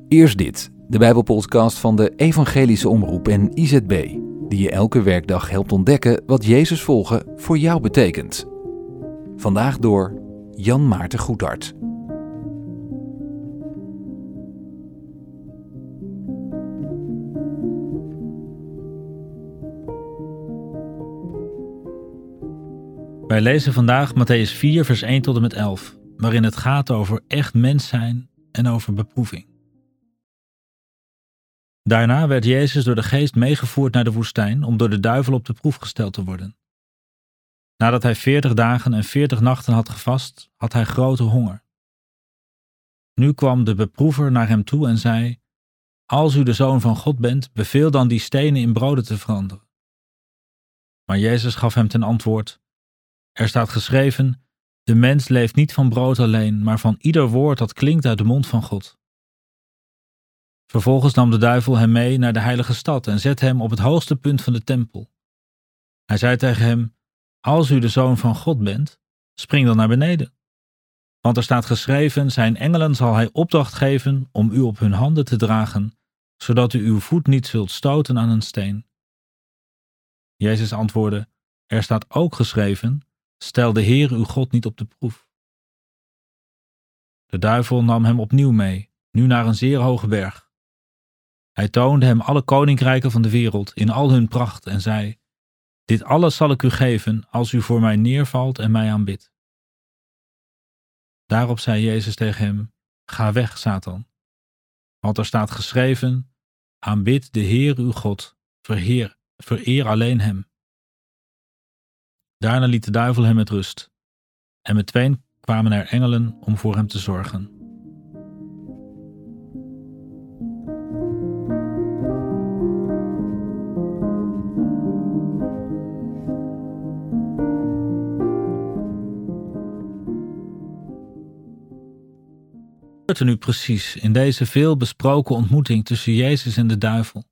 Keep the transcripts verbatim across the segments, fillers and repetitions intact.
Eerst dit, de Bijbelpodcast van de Evangelische Omroep en I Z B, die je elke werkdag helpt ontdekken wat Jezus volgen voor jou betekent. Vandaag door Jan Maarten Goedhart. Wij lezen vandaag Mattheüs vier, vers één tot en met elf, waarin het gaat over echt mens zijn en over beproeving. Daarna werd Jezus door de Geest meegevoerd naar de woestijn om door de duivel op de proef gesteld te worden. Nadat hij veertig dagen en veertig nachten had gevast, had hij grote honger. Nu kwam de beproever naar hem toe en zei: Als u de Zoon van God bent, beveel dan die stenen in broden te veranderen. Maar Jezus gaf hem ten antwoord: Er staat geschreven: De mens leeft niet van brood alleen, maar van ieder woord dat klinkt uit de mond van God. Vervolgens nam de duivel hem mee naar de heilige stad en zette hem op het hoogste punt van de tempel. Hij zei tegen hem: Als u de Zoon van God bent, spring dan naar beneden. Want er staat geschreven: Zijn engelen zal hij opdracht geven om u op hun handen te dragen, zodat u uw voet niet zult stoten aan een steen. Jezus antwoordde: Er staat ook geschreven: Stel de Heer uw God niet op de proef. De duivel nam hem opnieuw mee, nu naar een zeer hoge berg. Hij toonde hem alle koninkrijken van de wereld in al hun pracht en zei: Dit alles zal ik u geven als u voor mij neervalt en mij aanbidt. Daarop zei Jezus tegen hem: Ga weg, Satan. Want er staat geschreven: Aanbid de Heer uw God, verheer, vereer alleen hem. Daarna liet de duivel hem met rust. En meteen kwamen er engelen om voor hem te zorgen. Wat gebeurt er nu precies in deze veel besproken ontmoeting tussen Jezus en de duivel?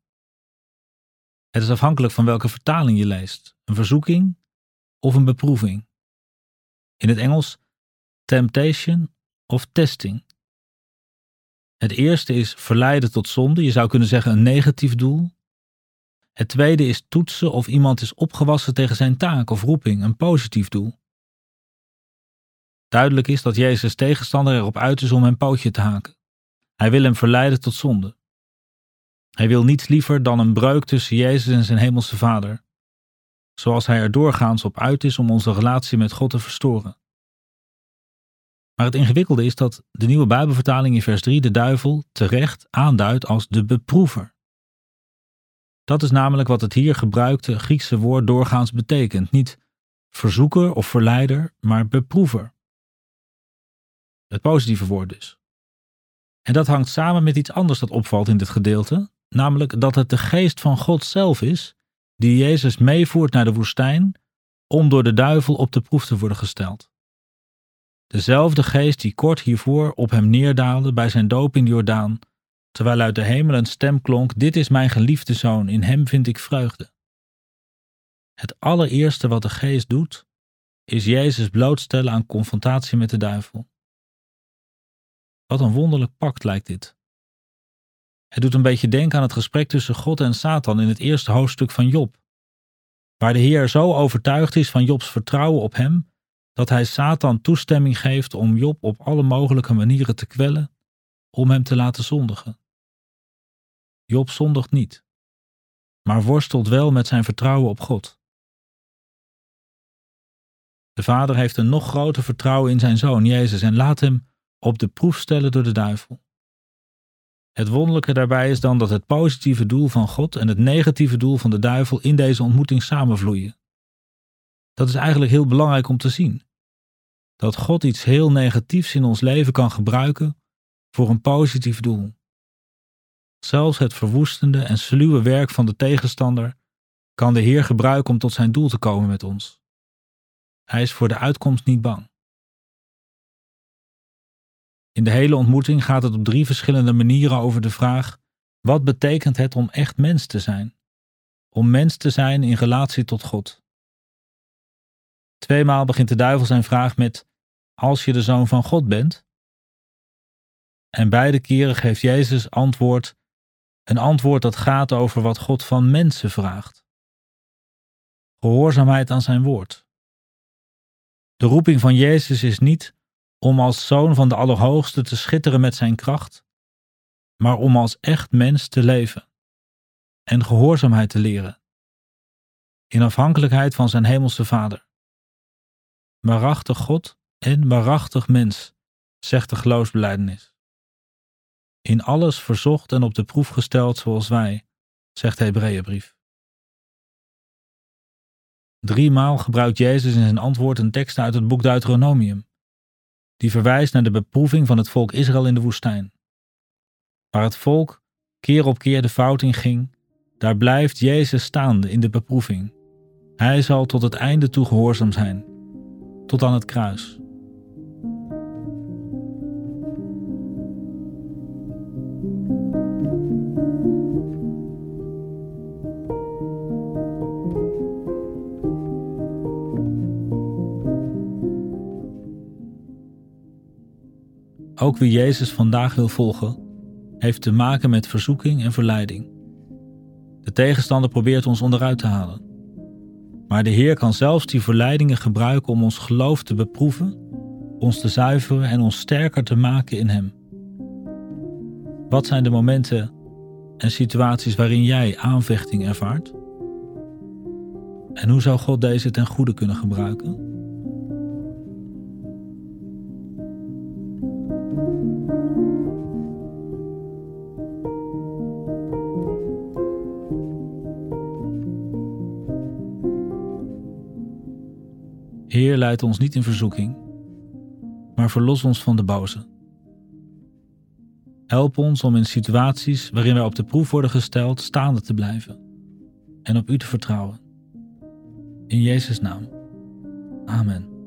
Het is afhankelijk van welke vertaling je leest. Een verzoeking of een beproeving. In het Engels temptation of testing. Het eerste is verleiden tot zonde, je zou kunnen zeggen een negatief doel. Het tweede is toetsen of iemand is opgewassen tegen zijn taak of roeping, een positief doel. Duidelijk is dat Jezus' tegenstander erop uit is om hem pootje te haken. Hij wil hem verleiden tot zonde. Hij wil niets liever dan een breuk tussen Jezus en zijn hemelse Vader, zoals hij er doorgaans op uit is om onze relatie met God te verstoren. Maar het ingewikkelde is dat de nieuwe Bijbelvertaling in vers drie de duivel terecht aanduidt als de beproever. Dat is namelijk wat het hier gebruikte Griekse woord doorgaans betekent, niet verzoeker of verleider, maar beproever. Het positieve woord dus. En dat hangt samen met iets anders dat opvalt in dit gedeelte, namelijk dat het de geest van God zelf is die Jezus meevoert naar de woestijn om door de duivel op de proef te worden gesteld. Dezelfde geest die kort hiervoor op hem neerdaalde bij zijn doop in de Jordaan, terwijl uit de hemel een stem klonk: Dit is mijn geliefde zoon, in hem vind ik vreugde. Het allereerste wat de geest doet, is Jezus blootstellen aan confrontatie met de duivel. Wat een wonderlijk pact lijkt dit. Het doet een beetje denken aan het gesprek tussen God en Satan in het eerste hoofdstuk van Job, waar de Heer zo overtuigd is van Jobs vertrouwen op hem, dat hij Satan toestemming geeft om Job op alle mogelijke manieren te kwellen, om hem te laten zondigen. Job zondigt niet, maar worstelt wel met zijn vertrouwen op God. De Vader heeft een nog groter vertrouwen in zijn Zoon, Jezus, en laat hem op de proef stellen door de duivel. Het wonderlijke daarbij is dan dat het positieve doel van God en het negatieve doel van de duivel in deze ontmoeting samenvloeien. Dat is eigenlijk heel belangrijk om te zien. Dat God iets heel negatiefs in ons leven kan gebruiken voor een positief doel. Zelfs het verwoestende en sluwe werk van de tegenstander kan de Heer gebruiken om tot zijn doel te komen met ons. Hij is voor de uitkomst niet bang. In de hele ontmoeting gaat het op drie verschillende manieren over de vraag: wat betekent het om echt mens te zijn? Om mens te zijn in relatie tot God. Tweemaal begint de duivel zijn vraag met: als je de Zoon van God bent. En beide keren geeft Jezus antwoord, een antwoord dat gaat over wat God van mensen vraagt. Gehoorzaamheid aan zijn woord. De roeping van Jezus is niet om als zoon van de Allerhoogste te schitteren met zijn kracht, maar om als echt mens te leven en gehoorzaamheid te leren, in afhankelijkheid van zijn hemelse Vader. Waarachtig God en waarachtig mens, zegt de geloofsbelijdenis. In alles verzocht en op de proef gesteld zoals wij, zegt de Hebreeënbrief. Driemaal gebruikt Jezus in zijn antwoord een tekst uit het boek Deuteronomium, die verwijst naar de beproeving van het volk Israël in de woestijn. Waar het volk keer op keer de fout in ging, daar blijft Jezus staande in de beproeving. Hij zal tot het einde toe gehoorzaam zijn, tot aan het kruis. Ook wie Jezus vandaag wil volgen, heeft te maken met verzoeking en verleiding. De tegenstander probeert ons onderuit te halen. Maar de Heer kan zelfs die verleidingen gebruiken om ons geloof te beproeven, ons te zuiveren en ons sterker te maken in Hem. Wat zijn de momenten en situaties waarin jij aanvechting ervaart? En hoe zou God deze ten goede kunnen gebruiken? Heer, leid ons niet in verzoeking, maar verlos ons van de boze. Help ons om in situaties waarin wij op de proef worden gesteld staande te blijven en op U te vertrouwen. In Jezus' naam. Amen.